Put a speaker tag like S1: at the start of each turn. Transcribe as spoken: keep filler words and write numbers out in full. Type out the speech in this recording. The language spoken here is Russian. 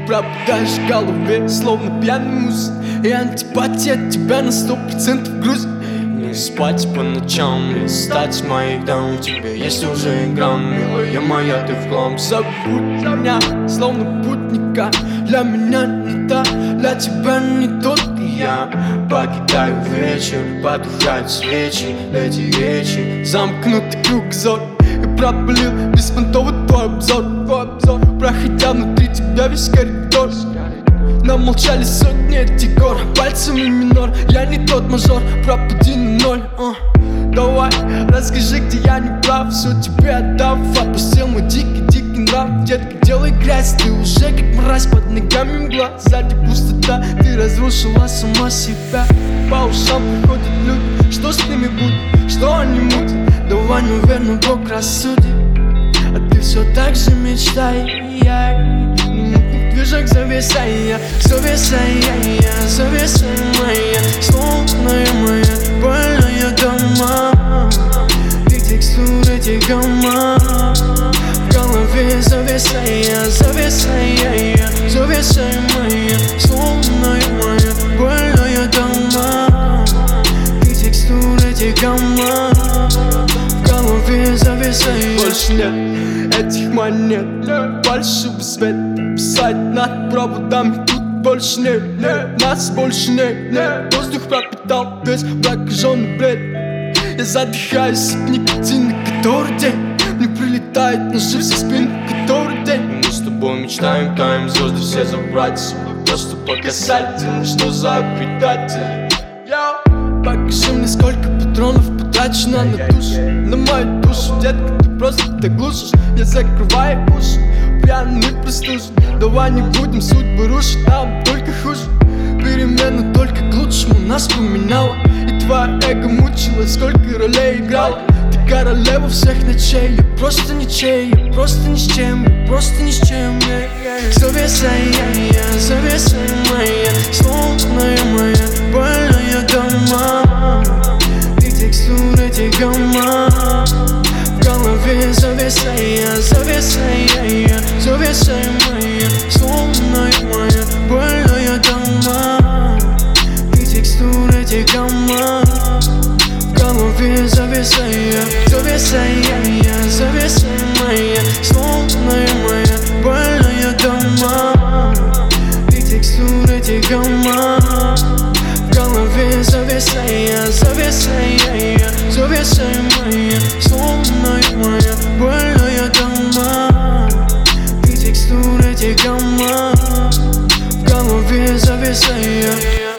S1: пропадаешь в голове, словно пьяный муз. И антипатия от тебя на сто процентов груз. Не спать по ночам, не встать с моих дам. У тебя есть уже грамм, милая моя, ты в хлам. Забудь меня, словно путника. Для меня не та, для тебя не тот. И я покидаю вечер, потухают свечи. Эти речи, замкнутый кругозор. И пропалил беспонтовый твой обзор, твой обзор. Проходя внутри тебя весь коридор. Нам молчали сотни этих гор, пальцами минор. Я не тот мажор, пропади на ноль. uh. Давай, расскажи, где я не прав. Все тебе отдав, отпустил мой дикий-дикий нрав. Детка, делай грязь, ты уже как мразь. Под ногами мгла, сзади пустота. Ты разрушила сама себя. По ушам приходят люди, что с ними будет, что они мутят. Давай, наверное, Бог рассудит. А ты все так же мечтай. Движок зависая, зависая, зависая моя, словная моя, больная дома. И текстуры этих гамма в голове зависая, зависая, зависая моя, словная моя, больная дома. И текстуры этих гамма в голове зависая. Больше нет этих монет, фальшивый свет. Писать над проводами тут больше нет, нет. Нас больше нет, нет. Воздух пропитал весь прокаженный бред. Я задыхаюсь от никотина, который день мне прилетает ножи со спины, который день. Мы с тобой мечтаем, таем звезды все забрать. Просто по касательно, что за предатель. Покажи мне, сколько патронов потрачено на душу, на мою душу. Детка, ты просто так глушишь. Я закрываю уши, пьяный простужен. Давай не будем судьбы рушить, нам только хуже. Перемена только к лучшему нас поменяла. И твоя эго мучила, сколько ролей играла. Ты королева всех ночей, я просто ничей. Я просто ни с чем, я просто ни с чем. Зависая, зависая моя, словная моя, больная дома. И текстуры этих гамма в голове зависая, зависая, зависая моя, словная моя, больная дома. И текстуры этих гамма в голове зависая, зависая, зависая моя, словная моя, больная дома. И текстуры этих гамма в голове зависая, зависая, зависая моя, словная моя, больная дома. И текстуры этих гамма в голове зависая.